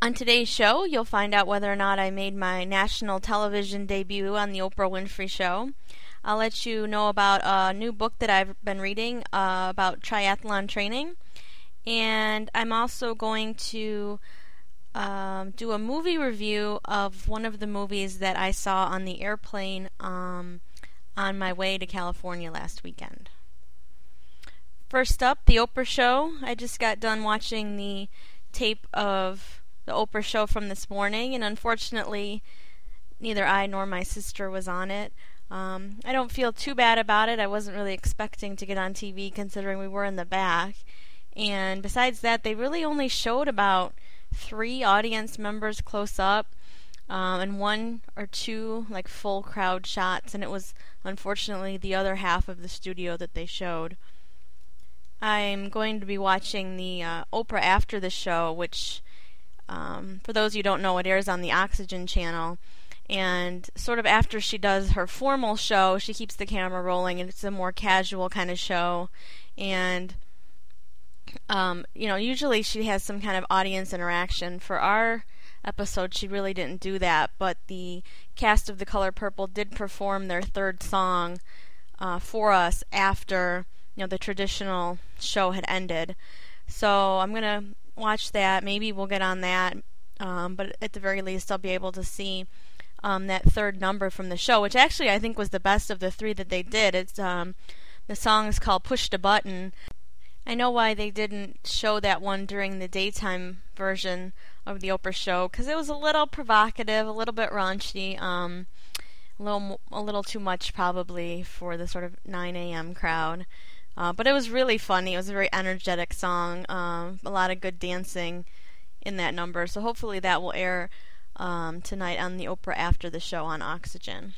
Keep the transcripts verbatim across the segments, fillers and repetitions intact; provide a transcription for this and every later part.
On today's show, you'll find out whether or not I made my national television debut on the Oprah Winfrey Show. I'll let you know about a new book that I've been reading uh, about triathlon training. And I'm also going to um, do a movie review of one of the movies that I saw on the airplane um, on my way to California last weekend. First up, The Oprah Show. I just got done watching the tape of the Oprah Show from this morning, and unfortunately neither I nor my sister was on it. Um, I don't feel too bad about it. I wasn't really expecting to get on T V considering we were in the back. And besides that, they really only showed about three audience members close up um, and one or two like full crowd shots, and it was unfortunately the other half of the studio that they showed. I'm going to be watching the uh, Oprah After the Show, which Um, for those of you who don't know, it airs on the Oxygen channel, and sort of after she does her formal show, she keeps the camera rolling, and it's a more casual kind of show, and um, you know, usually she has some kind of audience interaction. For our episode, she really didn't do that, but the cast of The Color Purple did perform their third song uh, for us after, you know, the traditional show had ended. So I'm gonna watch that. Maybe we'll get on that, um, but at the very least I'll be able to see um, that third number from the show, which actually I think was the best of the three that they did. It's um, the song is called Push the Button. I know why they didn't show that one during the daytime version of the Oprah Show, because it was a little provocative, a little bit raunchy, um, a little a little too much probably for the sort of nine a.m. crowd. Uh, but it was really funny. It was a very energetic song. Um, a lot of good dancing in that number. So hopefully that will air um, tonight on the Oprah After the Show on Oxygen.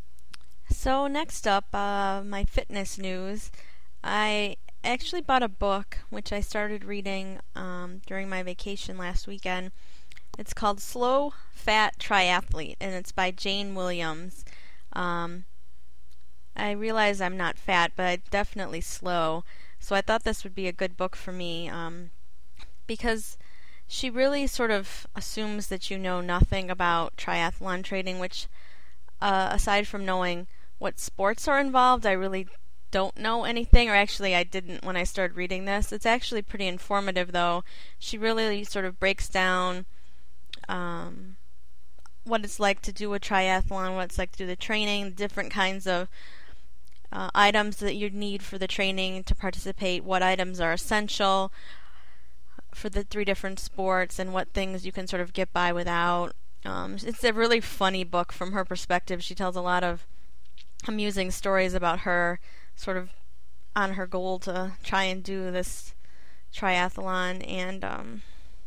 So next up, uh, my fitness news. I actually bought a book, which I started reading um, during my vacation last weekend. It's called Slow Fat Triathlete, and it's by Jane Williams. Um, I realize I'm not fat, but I'm definitely slow, so I thought this would be a good book for me, um, because she really sort of assumes that you know nothing about triathlon training, which, uh, aside from knowing what sports are involved, I really don't know anything, or actually I didn't when I started reading this. It's actually pretty informative, though. She really sort of breaks down um, what it's like to do a triathlon, what it's like to do the training, the different kinds of Uh, items that you need for the training to participate, what items are essential for the three different sports, and what things you can sort of get by without. Um, it's a really funny book from her perspective. She tells a lot of amusing stories about her sort of on her goal to try and do this triathlon, and um,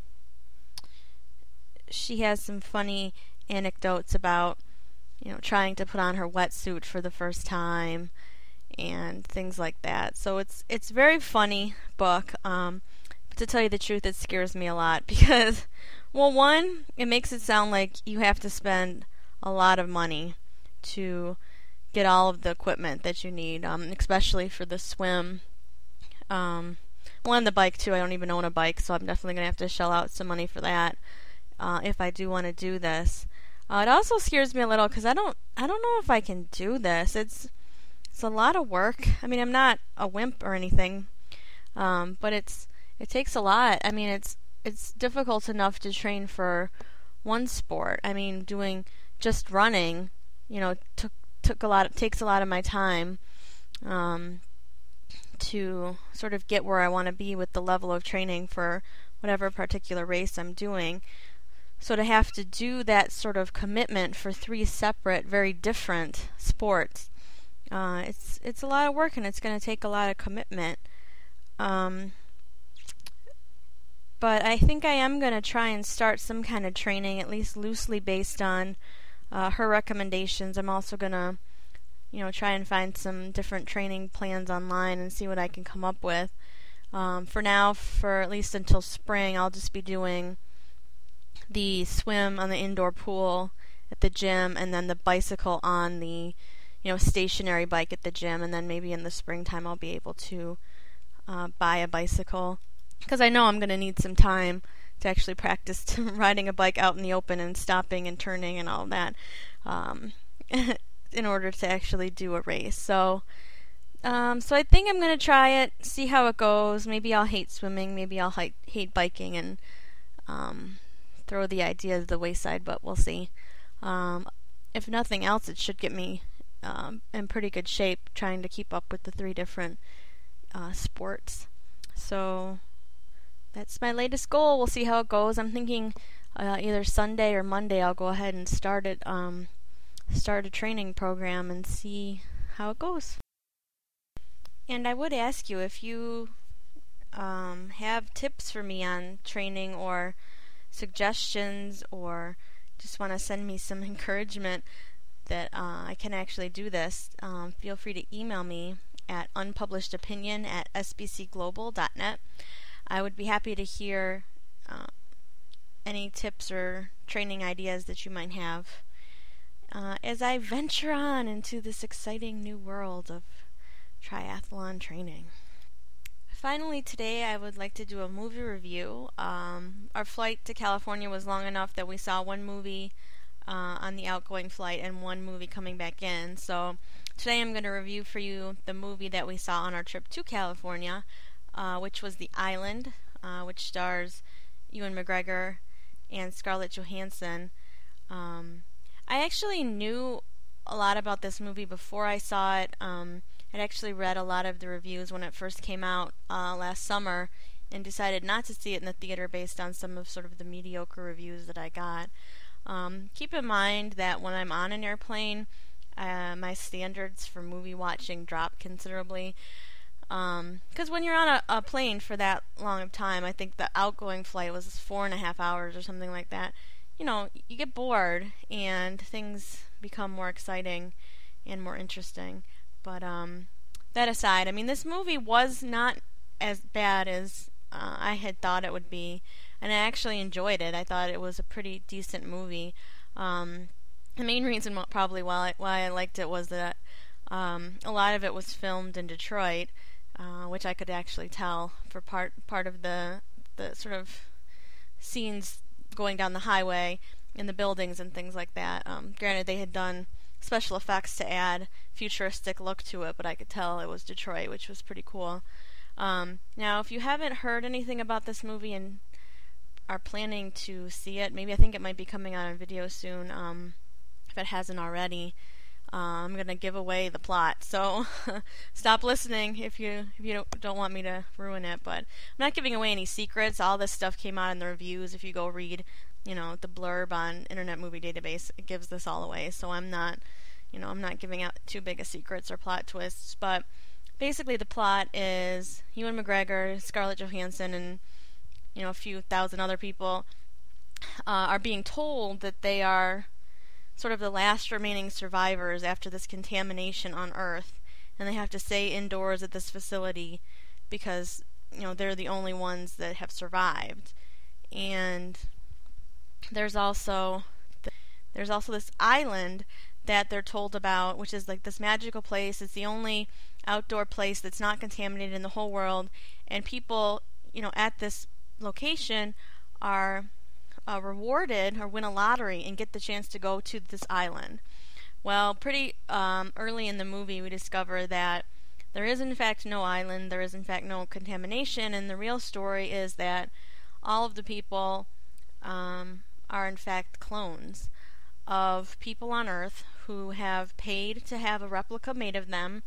she has some funny anecdotes about, you know, trying to put on her wetsuit for the first time and things like that. So it's it's a very funny book. Um, but to tell you the truth, it scares me a lot because, well, one, it makes it sound like you have to spend a lot of money to get all of the equipment that you need, um, especially for the swim. Um, well, and the bike too. I don't even own a bike, so I'm definitely going to have to shell out some money for that uh, if I do want to do this. Uh, it also scares me a little because I don't I don't know if I can do this. It's it's a lot of work. I mean, I'm not a wimp or anything, um, but it's it takes a lot. I mean, it's it's difficult enough to train for one sport. I mean, doing just running, you know, took took a lot. Of, takes a lot of my time um, to sort of get where I want to be with the level of training for whatever particular race I'm doing. So to have to do that sort of commitment for three separate, very different sports, uh, it's it's a lot of work, and it's going to take a lot of commitment. Um, but I think I am going to try and start some kind of training, at least loosely based on uh, her recommendations. I'm also going to, you know, try and find some different training plans online and see what I can come up with. Um, for now, for at least until spring, I'll just be doing the swim on the indoor pool at the gym, and then the bicycle on the, you know, stationary bike at the gym, and then maybe in the springtime I'll be able to uh, buy a bicycle, because I know I'm going to need some time to actually practice riding a bike out in the open and stopping and turning and all that um, in order to actually do a race. So, um, so I think I'm going to try it, see how it goes. Maybe I'll hate swimming, maybe I'll hate, hate biking and um, throw the idea to the wayside, but we'll see. Um, if nothing else, it should get me um, in pretty good shape trying to keep up with the three different uh, sports. So that's my latest goal. We'll see how it goes. I'm thinking uh, either Sunday or Monday I'll go ahead and start it, um, start a training program and see how it goes. And I would ask you if you um, have tips for me on training or suggestions, or just want to send me some encouragement that uh, I can actually do this, um, feel free to email me at unpublishedopinion at s b c global dot net. I would be happy to hear uh, any tips or training ideas that you might have uh, as I venture on into this exciting new world of triathlon training. Finally, today I would like to do a movie review. Um, our flight to California was long enough that we saw one movie uh, on the outgoing flight and one movie coming back in. So today I'm going to review for you the movie that we saw on our trip to California, uh, which was The Island, uh, which stars Ewan McGregor and Scarlett Johansson. Um, I actually knew a lot about this movie before I saw it. Um, I'd actually read a lot of the reviews when it first came out uh, last summer and decided not to see it in the theater based on some of sort of the mediocre reviews that I got. Um, keep in mind that when I'm on an airplane, uh, my standards for movie watching drop considerably. Because um, when you're on a, a plane for that long of time, I think the outgoing flight was four and a half hours or something like that, you know, you get bored and things become more exciting and more interesting. But um, that aside, I mean, this movie was not as bad as uh, I had thought it would be, and I actually enjoyed it. I thought it was a pretty decent movie. Um, the main reason probably why I, why I liked it was that um, a lot of it was filmed in Detroit, uh, which I could actually tell for part part of the the sort of scenes going down the highway in the buildings and things like that. Um, granted, they had done special effects to add futuristic look to it, but I could tell it was Detroit, which was pretty cool. Um, now, if you haven't heard anything about this movie and are planning to see it, maybe I think it might be coming out on video soon, um, if it hasn't already, uh, I'm going to give away the plot. So stop listening if you if you don't, don't want me to ruin it, but I'm not giving away any secrets. All this stuff came out in the reviews. If you go read you know, the blurb on Internet Movie Database, it gives this all away, so I'm not, you know, I'm not giving out too big of secrets or plot twists, but basically the plot is Ewan McGregor, Scarlett Johansson, and, you know, a few thousand other people uh, are being told that they are sort of the last remaining survivors after this contamination on Earth, and they have to stay indoors at this facility because, you know, they're the only ones that have survived. And There's also th- there's also this island that they're told about, which is like this magical place. It's the only outdoor place that's not contaminated in the whole world, and people, you know, at this location are uh, rewarded or win a lottery and get the chance to go to this island. Well, pretty um, early in the movie, we discover that there is in fact no island. There is in fact no contamination, and the real story is that all of the people um, are in fact clones of people on Earth who have paid to have a replica made of them,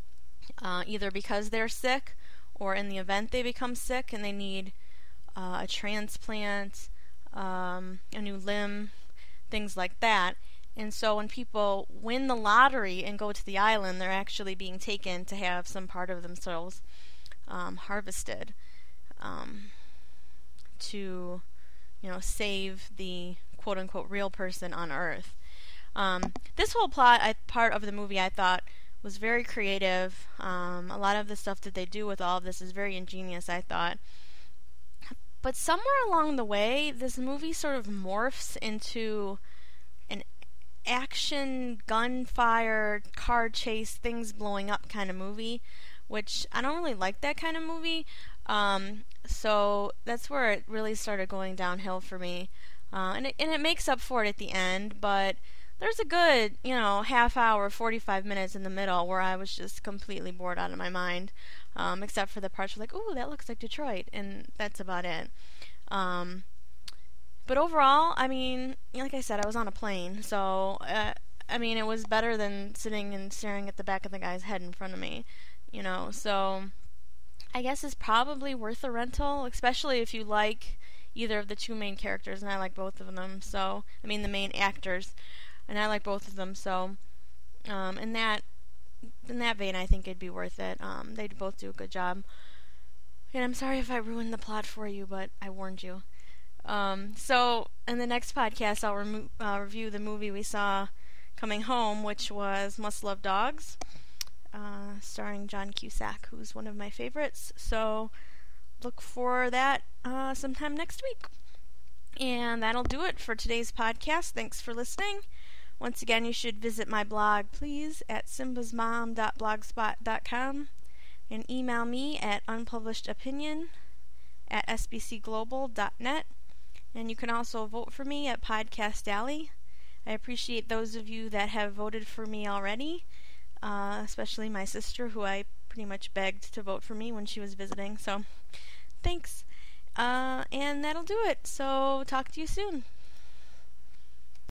uh, either because they're sick or in the event they become sick and they need uh, a transplant, um, a new limb, things like that. And so when people win the lottery and go to the island, they're actually being taken to have some part of themselves um, harvested um, to you know, save the quote-unquote real person on Earth. Um, this whole plot, I, part of the movie, I thought was very creative. Um, a lot of the stuff that they do with all of this is very ingenious, I thought. But somewhere along the way, this movie sort of morphs into an action, gunfire, car chase, things blowing up kind of movie, which I don't really like that kind of movie. Um, so that's where it really started going downhill for me. Uh, and, it, and it makes up for it at the end, but there's a good, you know, half hour, forty-five minutes in the middle where I was just completely bored out of my mind, um, except for the parts where like, ooh, that looks like Detroit, and that's about it. Um, but overall, I mean, like I said, I was on a plane, so, uh, I mean, it was better than sitting and staring at the back of the guy's head in front of me, you know, so I guess it's probably worth a rental, especially if you like either of the two main characters, and I like both of them, so, I mean, the main actors, and I like both of them, so, um, in that, in that vein, I think it'd be worth it. Um, they both do a good job, and I'm sorry if I ruined the plot for you, but I warned you. Um, so, in the next podcast, I'll remo- uh, review the movie we saw coming home, which was Must Love Dogs, uh, starring John Cusack, who's one of my favorites, so look for that uh, sometime next week. And that'll do it for today's podcast. Thanks for listening. Once again, you should visit my blog, please, at simbasmom dot blogspot dot com, and email me at unpublishedopinion at s b c global dot net. And you can also vote for me at Podcast Alley. I appreciate those of you that have voted for me already, uh, especially my sister, who I pretty much begged to vote for me when she was visiting. So, thanks. Uh, and that'll do it. So, talk to you soon.